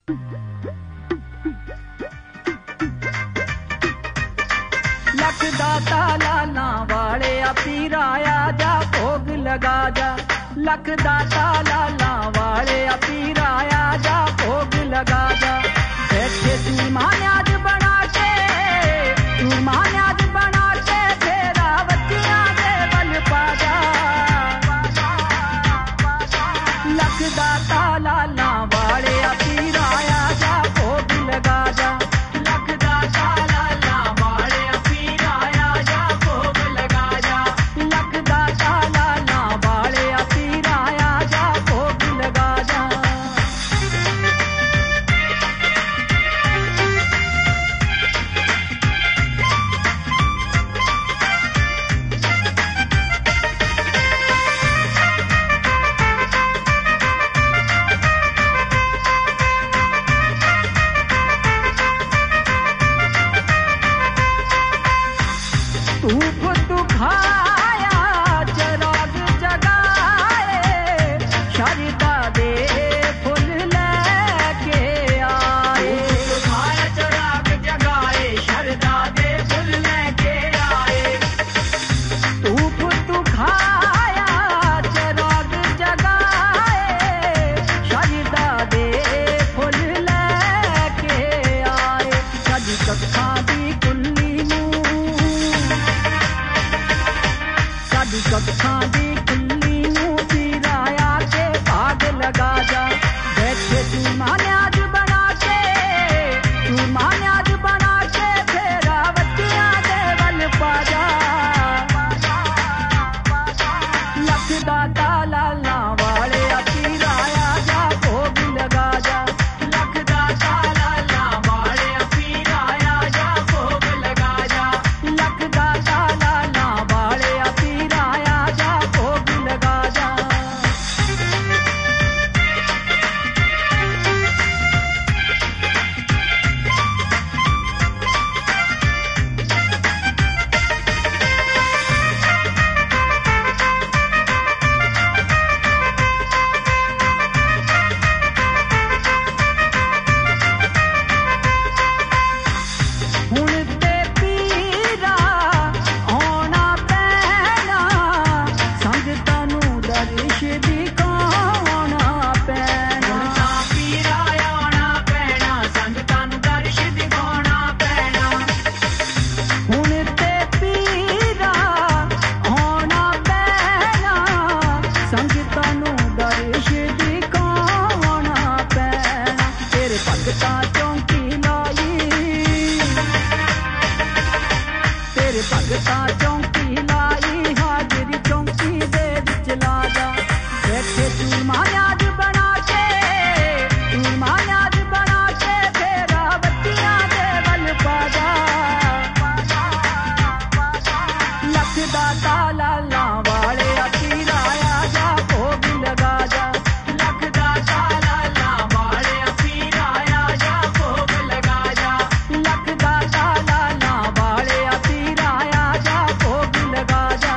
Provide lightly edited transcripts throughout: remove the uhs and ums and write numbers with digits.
लख दाता लाला वाले पीरा आजा भोग लगा जा लख दाता लाला वाले पीरा आजा भोग लगा जा बैठे तू मान्याज बना के तू मान्याज बना के तेरा बच्चियां दे बल पा जा लख दाता लाला वाले पीरा आजा भोग लगा जा लख दाता लाला वाले पीरा आजा भोग लगा जा लख दाता लाला वाले पीरा आजा भोग लगा जा तू खाया चराग जगाए शरदा दे फुल लेके आए खाया चराग जगाए शरदा दे फुल लेके आए तू खाया चराग जगाए शरदा दे फुल लेके आए कदी कखा दी कुल्ली साडी कखां दी कुल्ली नूं पीराया के भाग लगा जा बैठे तू मान्याज बना के तेरा बच्चियां दे बल पा जा लख दाता लाला वाले पीराया जा भोग लगा जा लख दाता लाला वाले पीराया जा भोग लगा जा लख दाता लाला वाले पीराया जा भोग लगा जा ਹੁਣ ਤੇ ਪੀਰਾ ਆਉਣਾ ਪੈਣਾ ਸੰਗਤਾਂ ਨੂੰ ਦਰਸ਼ ਦਿਖਾਉਣਾ ਪੈਣਾ ਹੁਣ ਤਾਂ ਪੀਰਾ ਆਉਣਾ ਪੈਣਾ ਸੰਗਤਾਂ ਨੂੰ ਦਰਸ਼ ਦਿਖਾਉਣਾ ਪੈਣਾ ਹੁਣ ਤੇ ਪੀਰਾ ਆਉਣਾ ਪੈਣਾ ਸੰਗਤਾਂ ਨੂੰ ਦਰਸ਼ ਦਿਖਾਉਣਾ ਪੈਣਾ ਤੇਰੇ ਭਗਤਾਂ ਚੌਂਕੀ ਲਾਈ ਤੇਰੇ ਭਗਤਾਂ ਚੌਂਕੀ ਲਾਈ ਹਾਜ਼ਰੀ ਚੌਂਕੀ ਦੇ ਵਿੱਚ ਲਾ ਜਾ ਬੈਠੇ ਤੂੰ ਮਾਨਿਆਜ ਬਣਾ ਕੇ ਤੇਰਾ ਬੱਚਿਆਂ ਦੇ ਬਲ ਪਾ ਜਾ ਲੱਖ ਦਾਤਾ ਲਾਲਾ ਵਾਲੇ ਪੀਰਾ ਆਜਾ ਭੋਗ ਲਗਾ ਜਾ ਲੱਖ ਦਾਤਾ ਲਾਲਾ ਵਾਲੇ ਪੀਰਾ ਆਜਾ ਭੋਗ ਲਗਾ ਜਾ ਲੱਖ ਦਾਤਾ ਲਾਲਾ ਵਾਲੇ ਪੀਰਾ ਆਜਾ ਭੋਗ ਲਗਾ ਜਾ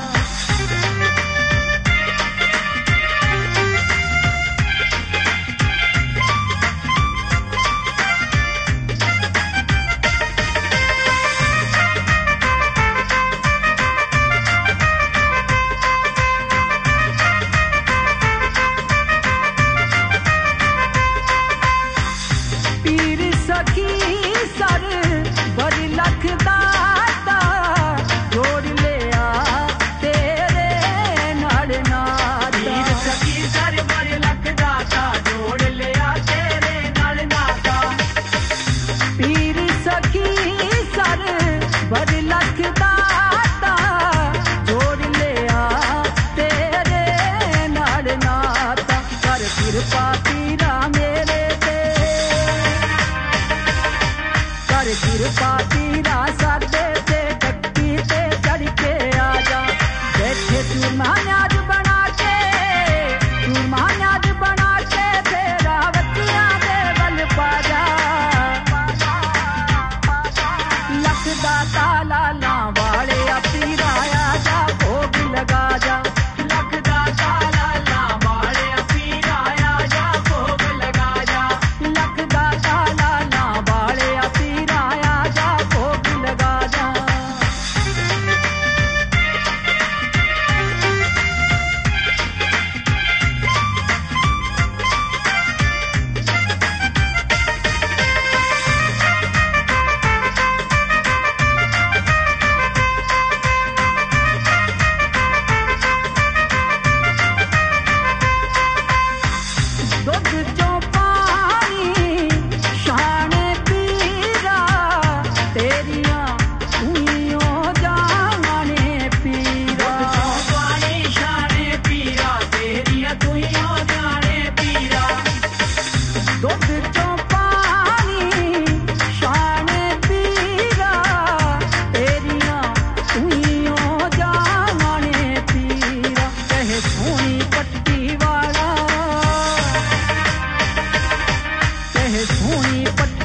ਪੀਰ ਸਖੀ ਸਰ ਬੜੀ ਲੱਖ ਦਾਤਾ ਜੋੜ ਲਿਆ ਤੇਰੇ ਨਾਲ ਨਾਤਾ ਪੀਰ ਸਖੀ ਸਰ ਬੜੀ ਲੱਖ ਦਾਤਾ ਜੋੜ ਲਿਆ ਤੇਰੇ ਨਾਲ ਨਾਤਾ ਪੀਰ ਸਖੀ ਸਰ ਬੜੀ ਲੱਖ ਦਾਤਾ ਜੋੜ ਲਿਆ ਤੇਰੇ ਨਾਲ ਨਾਤਾ ਕਰ ਕਿਰਪਾ ਪੀਰਾ ਮੇਰੇ ਕਰ ਕਿਰਪਾ ਪੀਰਾ ਸਾਡੇ ਤੇ ਟੱਕੀ ਤੇ ਚੜ ਕੇ ਆ ਜਾ ਬੈਠੇ ਤੂੰ ਮਾਨਿਆਜ ਬਣਾ ਕੇ ਤੇਰਾ ਬੱਚਿਆਂ ਦੇ ਬਲ ਪਾ ਜਾ ਲੱਖ ਦਾਤਾ ਲਾਲਾ ਵਾਲੇ ਪੀਰਾ ਆਜਾ ਭੋਗ ਲਗਾ ਜਾ ਲੱਖ ਦਾਤਾ ਲਾਲਾ ਵਾਲੇ ਪੀਰਾ ਆਜਾ ਭੋਗ ਲਗਾ ਜਾ ਲੱਖ ਸੋਹਣੀ ਪੱਟੀ